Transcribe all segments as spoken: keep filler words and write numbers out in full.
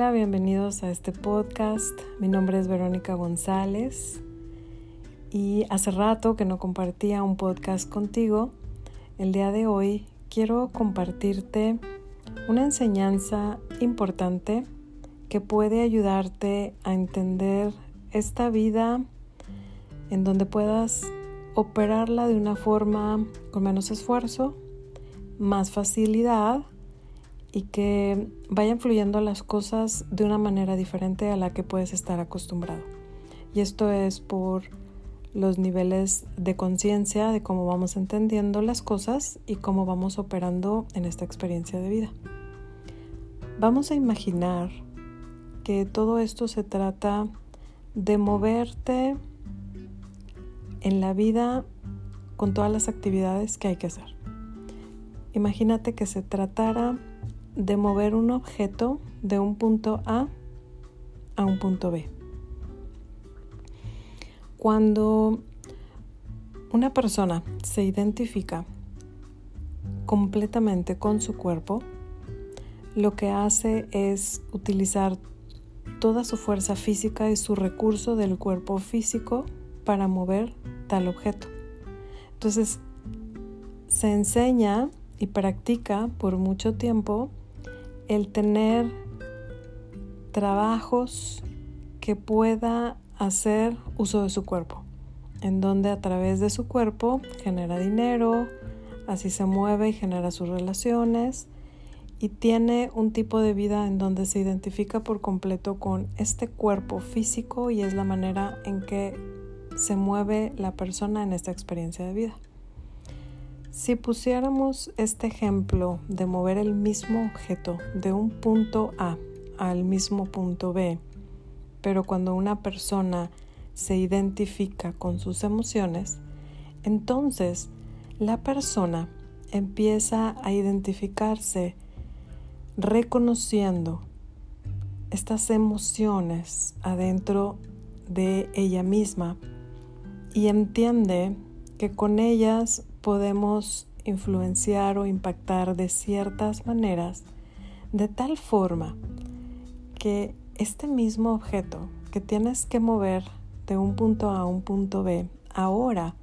Hola, bienvenidos a este podcast. Mi nombre es Verónica González y hace rato que no compartía un podcast contigo. El día de hoy quiero compartirte una enseñanza importante que puede ayudarte a entender esta vida en donde puedas operarla de una forma con menos esfuerzo, más facilidad y que vayan fluyendo las cosas de una manera diferente a la que puedes estar acostumbrado. Y esto es por los niveles de conciencia de cómo vamos entendiendo las cosas y cómo vamos operando en esta experiencia de vida. Vamos a imaginar que todo esto se trata de moverte en la vida con todas las actividades que hay que hacer. Imagínate que se tratara de mover un objeto de un punto A a un punto B. Cuando una persona se identifica completamente con su cuerpo, lo que hace es utilizar toda su fuerza física y su recurso del cuerpo físico para mover tal objeto. Entonces, se enseña y practica por mucho tiempo el tener trabajos que pueda hacer uso de su cuerpo, en donde a través de su cuerpo genera dinero, así se mueve y genera sus relaciones y tiene un tipo de vida en donde se identifica por completo con este cuerpo físico y es la manera en que se mueve la persona en esta experiencia de vida. Si pusiéramos este ejemplo de mover el mismo objeto de un punto A al mismo punto B, pero cuando una persona se identifica con sus emociones, entonces la persona empieza a identificarse reconociendo estas emociones adentro de ella misma y entiende que con ellas podemos influenciar o impactar de ciertas maneras, de tal forma que este mismo objeto que tienes que mover de un punto A a un punto B, ahora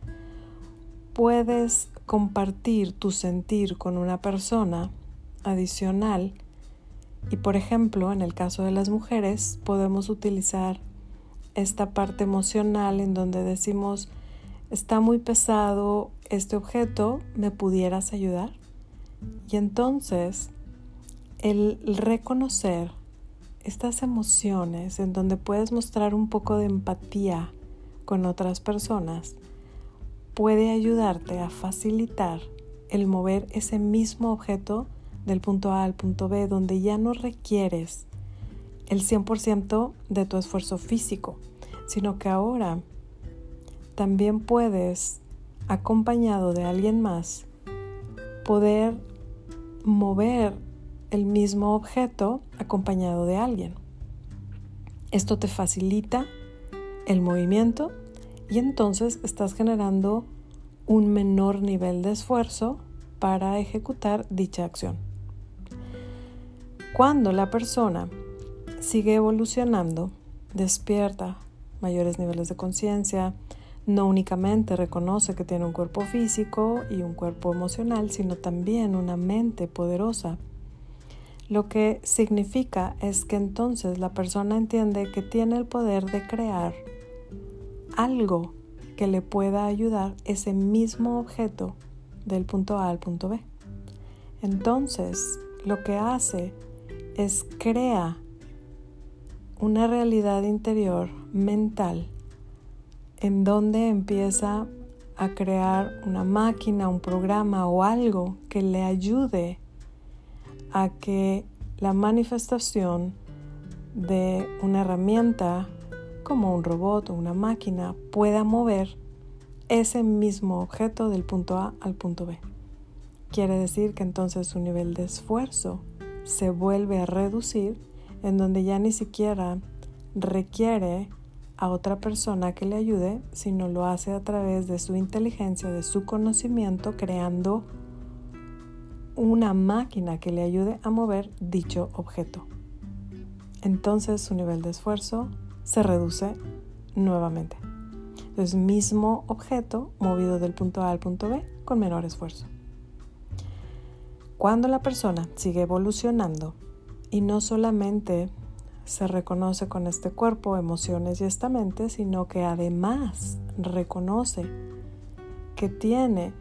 puedes compartir tu sentir con una persona adicional y, por ejemplo, en el caso de las mujeres, podemos utilizar esta parte emocional en donde decimos: está muy pesado este objeto, ¿me pudieras ayudar? Y entonces el reconocer estas emociones en donde puedes mostrar un poco de empatía con otras personas puede ayudarte a facilitar el mover ese mismo objeto del punto A al punto B, donde ya no requieres el cien por ciento de tu esfuerzo físico, sino que ahora también puedes, acompañado de alguien más, poder mover el mismo objeto acompañado de alguien. Esto te facilita el movimiento y entonces estás generando un menor nivel de esfuerzo para ejecutar dicha acción. Cuando la persona sigue evolucionando, despierta mayores niveles de conciencia, no únicamente reconoce que tiene un cuerpo físico y un cuerpo emocional, sino también una mente poderosa. Lo que significa es que entonces la persona entiende que tiene el poder de crear algo que le pueda ayudar ese mismo objeto del punto A al punto B. Entonces, lo que hace es crear una realidad interior mental en donde empieza a crear una máquina, un programa o algo que le ayude a que la manifestación de una herramienta como un robot o una máquina pueda mover ese mismo objeto del punto A al punto B. Quiere decir que entonces su nivel de esfuerzo se vuelve a reducir, en donde ya ni siquiera requiere a otra persona que le ayude, sino lo hace a través de su inteligencia, de su conocimiento, creando una máquina que le ayude a mover dicho objeto. entonces su nivel de esfuerzo se reduce nuevamente. Entonces, mismo objeto movido del punto A al punto B con menor esfuerzo. Cuando la persona sigue evolucionando y no solamente se reconoce con este cuerpo, emociones y esta mente, sino que además reconoce que tiene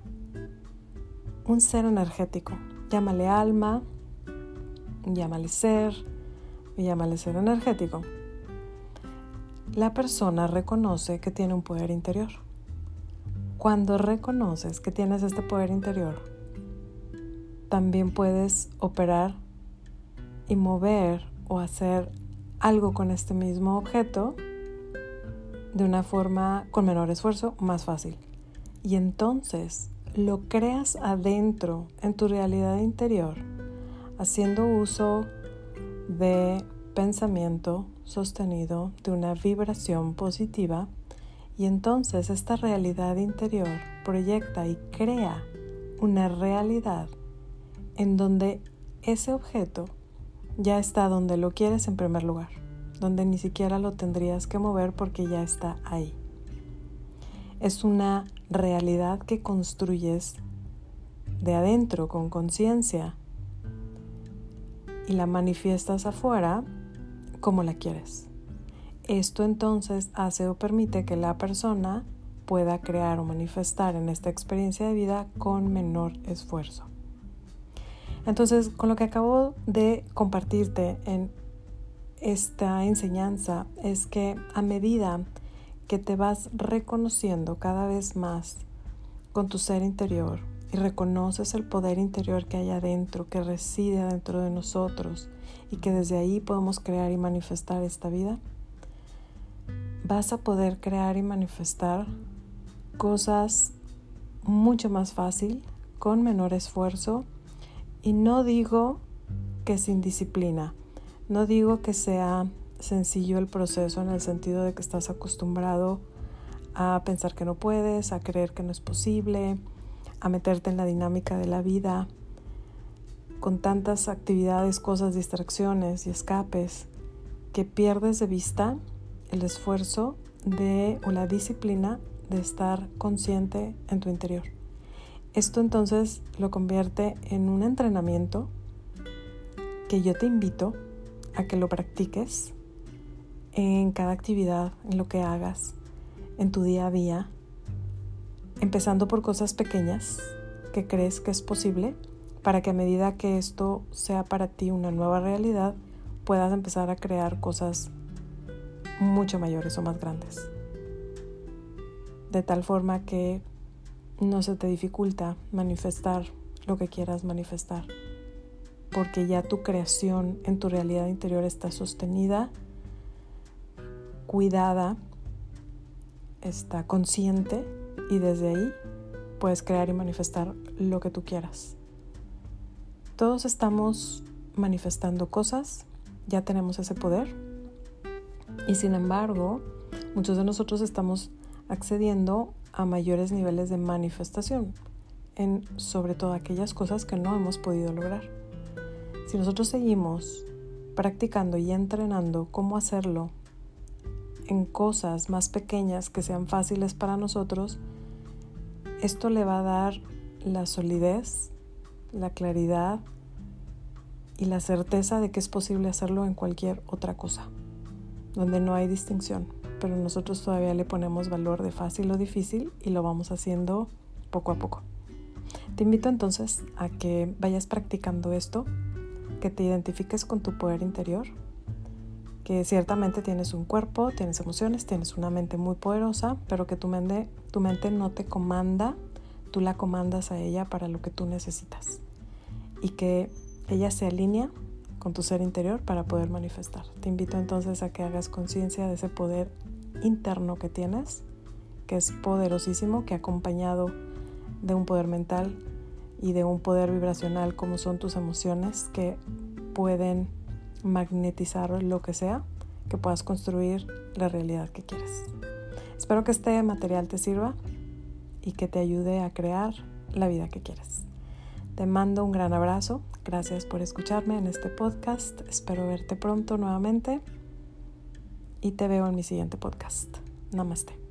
un ser energético, llámale alma, llámale ser, llámale ser energético. La persona reconoce que tiene un poder interior. Cuando reconoces que tienes este poder interior, también puedes operar y mover o hacer algo con este mismo objeto de una forma con menor esfuerzo, más fácil. Y entonces lo creas adentro, en tu realidad interior, haciendo uso de pensamiento sostenido, de una vibración positiva, y entonces esta realidad interior proyecta y crea una realidad en donde ese objeto ya está donde lo quieres en primer lugar, donde ni siquiera lo tendrías que mover porque ya está ahí. Es una realidad que construyes de adentro con conciencia y la manifiestas afuera como la quieres. Esto entonces hace o permite que la persona pueda crear o manifestar en esta experiencia de vida con menor esfuerzo. Entonces, con lo que acabo de compartirte en esta enseñanza es que a medida que te vas reconociendo cada vez más con tu ser interior y reconoces el poder interior que hay adentro, que reside adentro de nosotros y que desde ahí podemos crear y manifestar esta vida, vas a poder crear y manifestar cosas mucho más fácil, con menor esfuerzo. Y no digo que sin disciplina, no digo que sea sencillo el proceso en el sentido de que estás acostumbrado a pensar que no puedes, a creer que no es posible, a meterte en la dinámica de la vida con tantas actividades, cosas, distracciones y escapes que pierdes de vista el esfuerzo de o la disciplina de estar consciente en tu interior. Esto entonces lo convierte en un entrenamiento que yo te invito a que lo practiques en cada actividad, en lo que hagas, en tu día a día, empezando por cosas pequeñas que crees que es posible, para que a medida que esto sea para ti una nueva realidad, puedas empezar a crear cosas mucho mayores o más grandes. De tal forma que no se te dificulta manifestar lo que quieras manifestar, porque ya tu creación en tu realidad interior está sostenida, cuidada, está consciente, y desde ahí puedes crear y manifestar lo que tú quieras. Todos estamos manifestando cosas, ya tenemos ese poder, y sin embargo, muchos de nosotros estamos accediendo a mayores niveles de manifestación en sobre todo aquellas cosas que no hemos podido lograr. Si nosotros seguimos practicando y entrenando cómo hacerlo en cosas más pequeñas que sean fáciles para nosotros, esto le va a dar la solidez, la claridad y la certeza de que es posible hacerlo en cualquier otra cosa, donde no hay distinción. Pero nosotros todavía le ponemos valor de fácil o difícil y lo vamos haciendo poco a poco. Te invito entonces a que vayas practicando esto, que te identifiques con tu poder interior, que ciertamente tienes un cuerpo, tienes emociones, tienes una mente muy poderosa, pero que tu mente, tu mente no te comanda, tú la comandas a ella para lo que tú necesitas, y que ella se alinea con tu ser interior para poder manifestar. Te invito entonces a que hagas conciencia de ese poder interno que tienes, que es poderosísimo, que acompañado de un poder mental y de un poder vibracional como son tus emociones, que pueden magnetizar lo que sea, que puedas construir la realidad que quieres. Espero que este material te sirva y que te ayude a crear la vida que quieres. Te mando un gran abrazo. Gracias por escucharme en este podcast. Espero verte pronto nuevamente y te veo en mi siguiente podcast. Namaste.